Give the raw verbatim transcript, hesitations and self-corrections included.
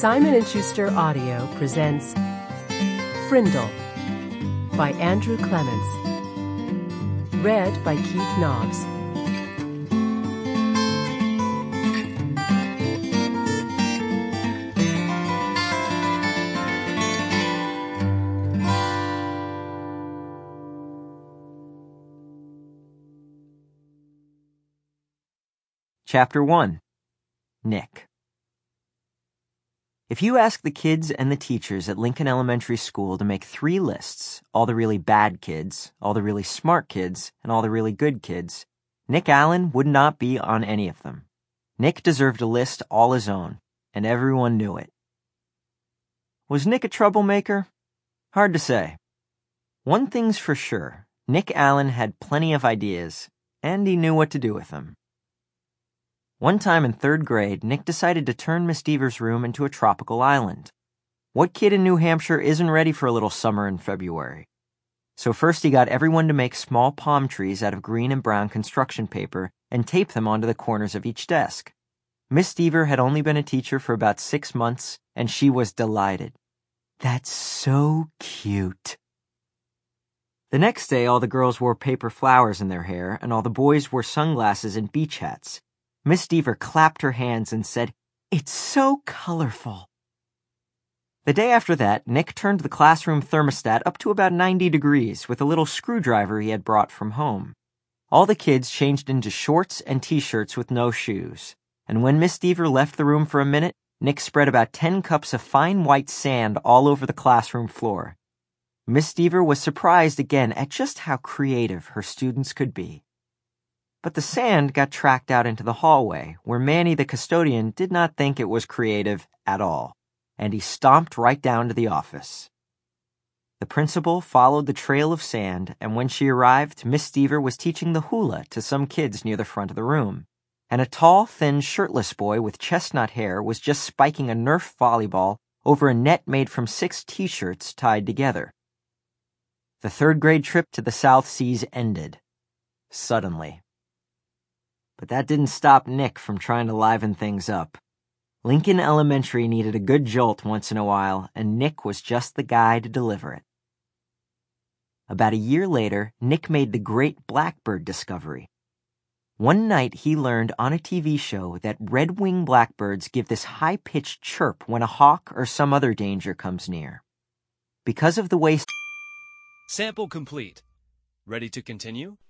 Simon and Schuster Audio presents Frindle by Andrew Clements. Read by Keith Nobbs. Chapter one. Nick. If you ask the kids and the teachers at Lincoln Elementary School to make three lists, all the really bad kids, all the really smart kids, and all the really good kids, Nick Allen would not be on any of them. Nick deserved a list all his own, and everyone knew it. Was Nick a troublemaker? Hard to say. One thing's for sure, Nick Allen had plenty of ideas, and he knew what to do with them. One time in third grade, Nick decided to turn Miss Deaver's room into a tropical island. What kid in New Hampshire isn't ready for a little summer in February? So first he got everyone to make small palm trees out of green and brown construction paper and tape them onto the corners of each desk. Miss Deaver had only been a teacher for about six months, and she was delighted. That's so cute. The next day, all the girls wore paper flowers in their hair, and all the boys wore sunglasses and beach hats. Miss Deaver clapped her hands and said, "It's so colorful." The day after that, Nick turned the classroom thermostat up to about ninety degrees with a little screwdriver he had brought from home. All the kids changed into shorts and t-shirts with no shoes. And when Miss Deaver left the room for a minute, Nick spread about ten cups of fine white sand all over the classroom floor. Miss Deaver was surprised again at just how creative her students could be. But the sand got tracked out into the hallway, where Manny the custodian did not think it was creative at all, and he stomped right down to the office. The principal followed the trail of sand, and when she arrived, Miss Deaver was teaching the hula to some kids near the front of the room, and a tall, thin, shirtless boy with chestnut hair was just spiking a Nerf volleyball over a net made from six t-shirts tied together. The third grade trip to the South Seas ended. Suddenly. But that didn't stop Nick from trying to liven things up. Lincoln Elementary needed a good jolt once in a while, and Nick was just the guy to deliver it. About a year later, Nick made the great blackbird discovery. One night he learned on a T V show that red-winged blackbirds give this high-pitched chirp when a hawk or some other danger comes near. Because of the way... Sample complete. Ready to continue?